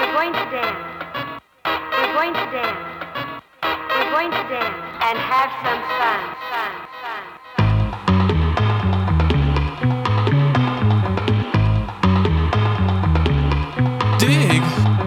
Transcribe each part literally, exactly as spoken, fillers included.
We're going to dance. We're going to dance. We're going to dance and have some fun, fun, fun, fun. Dig.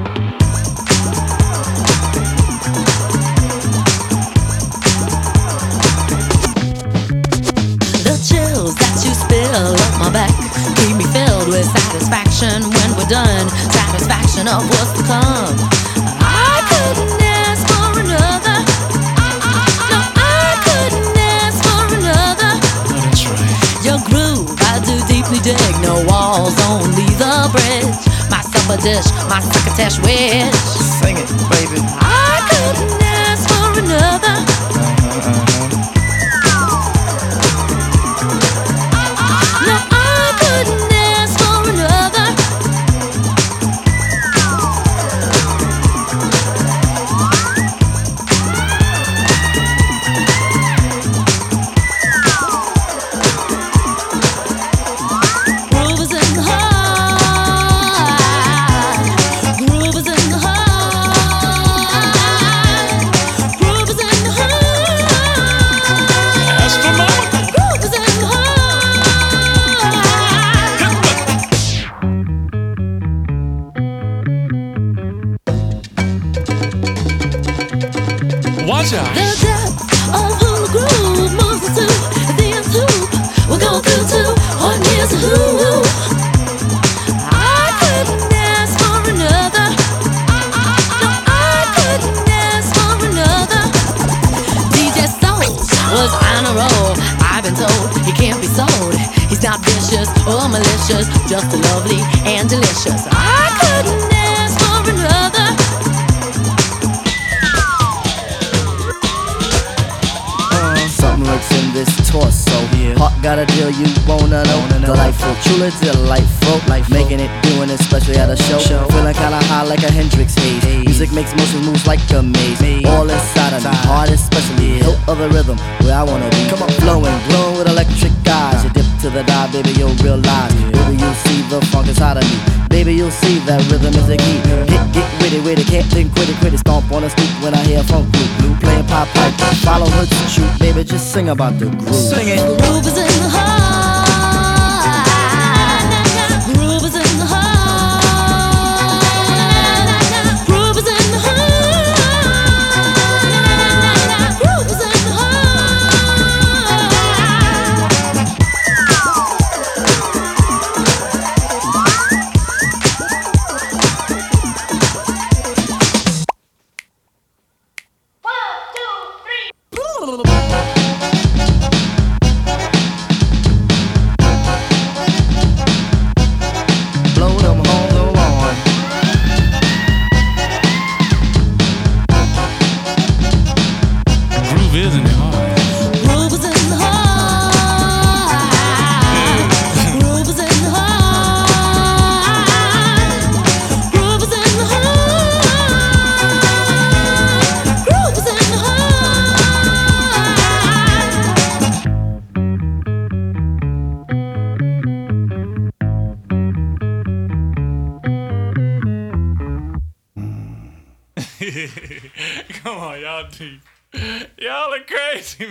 The chills that you spill up my back keep me filled with satisfaction when we're done. Satisfaction of what's to come. I couldn't ask for another. No, I couldn't ask for another. Oh, that's right. Your groove, I do deeply dig. No walls, only the bridge. My supper dish, my succotash wish. Sing it, baby. I couldn't ask for another. Uh-huh, uh-huh. No, I couldn't ask for another. Groove is in the heart. Groove is in the heart. Groove is in the heart. Astronomical. Groove is in the heart. Watch out. The depth of who the groove moves us to the nth hoop. We'll go through to or near to who. I couldn't ask for another. No, I couldn't ask for another. D J Soul was on a roll. I've been told he can't be sold. He's not vicious or malicious, just lovely and delicious. I couldn't ask for another. Something lurks in this torso. Yeah. Heart got a deal you wanna know. Wanna know. Delightful, truly delightful. Life making it, doing it, especially at a show. Show. Feeling kinda high like a Hendrix haze. Haze. Music makes motion moves like a maze. Maze. All inside of me, Inside. heart especially. Yeah. Hilt of the rhythm, where I wanna be. Come on. Flowing, glowing with electric eyes. You dip to the dive, baby, you'll realize. Yeah. Baby, you'll see the funk inside of me. Baby, you'll see that rhythm is the key. Get, get witty, witty, can't think, quit it, quit it. Stomp on the stoop when I hear funk blue, blue playing pop pipe. Follow her to shoot, baby, just sing about the groove. Sing it. Groove is in the heart. Groove is in the heart. Groove is in the heart. Groove is in the heart. Blow them home, go on. Groove is in the heart. Groove is in the heart. Groove is in the heart. Groove is in the heart. Groove is in the Come on, y'all deep. Y'all are crazy.